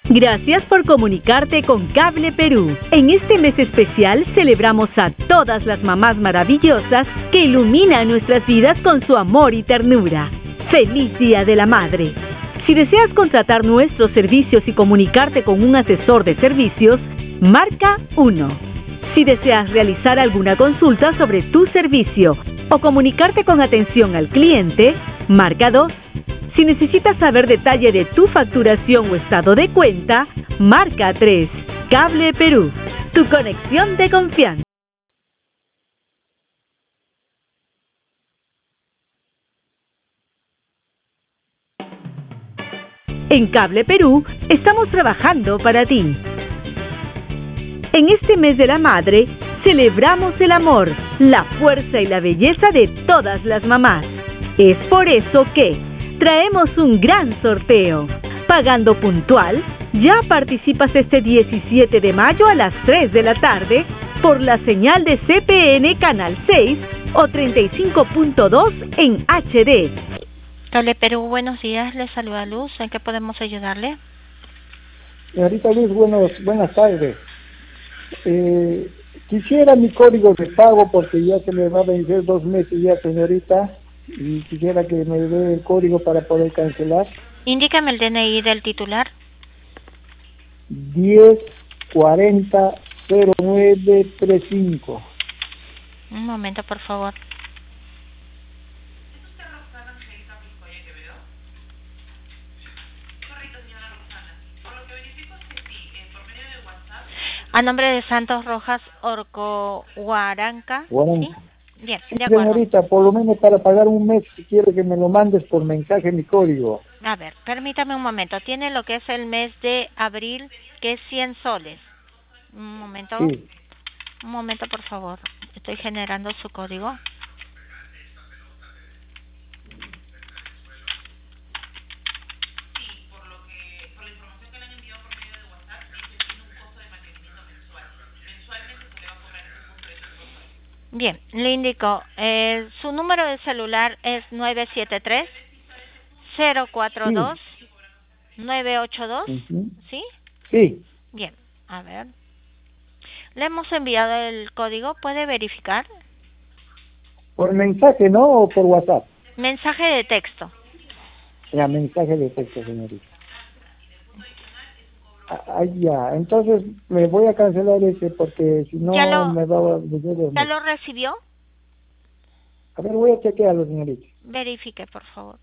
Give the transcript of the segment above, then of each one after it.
Gracias por comunicarte con Cable Perú. En este mes especial celebramos a todas las mamás maravillosas que iluminan nuestras vidas con su amor y ternura. ¡Feliz Día de la Madre! Si deseas contratar nuestros servicios y comunicarte con un asesor de servicios, marca 1. Si deseas realizar alguna consulta sobre tu servicio o comunicarte con atención al cliente, marca 2. Si necesitas saber detalle de tu facturación o estado de cuenta, marca 3. Cable Perú, tu conexión de confianza. En Cable Perú estamos trabajando para ti. En este mes de la madre, celebramos el amor, la fuerza y la belleza de todas las mamás. Es por eso que traemos un gran sorteo. Pagando puntual, ya participas este 17 de mayo a las 3 de la tarde por la señal de CPN Canal 6 o 35.2 en HD. Cable Perú, buenos días, les saluda Luz, ¿en qué podemos ayudarle? Señorita Luz, buenas tardes. Quisiera mi código de pago porque ya se me va a vencer 2 meses ya, señorita, y quisiera que me dé el código para poder cancelar. Indícame el DNI del titular. 10400935. Un momento, por favor. A nombre de Santos Rojas Orcohuaranca. ¿Sí? Bien, de acuerdo. Señorita, por lo menos para pagar un mes, si quiero que me lo mandes por mensaje mi código. A ver, permítame un momento. Tiene lo que es el mes de abril, que es 100 soles. Un momento. Sí. Un momento, por favor. Estoy generando su código. Bien, le indico, su número de celular es 973-042-982, ¿sí? Sí. Bien, a ver. Le hemos enviado el código, ¿puede verificar? ¿Por mensaje, no, o por WhatsApp? Mensaje de texto. Ya, mensaje de texto, señorita. Ya, entonces me voy a cancelar ese porque si no me va a... ¿Ya lo recibió? A ver, voy a chequearlo, señorita. Verifique, por favor.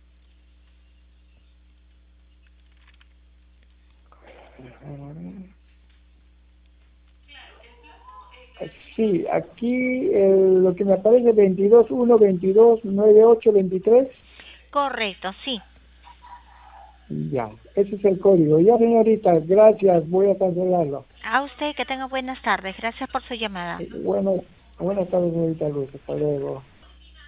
Sí, aquí lo que me aparece 22-1, 22, 98, 23. Correcto, sí. Ya, ese es el código. Ya, señorita, gracias, voy a cancelarlo. A usted, que tenga buenas tardes. Gracias por su llamada. Buenas tardes, señorita Luz. Hasta luego.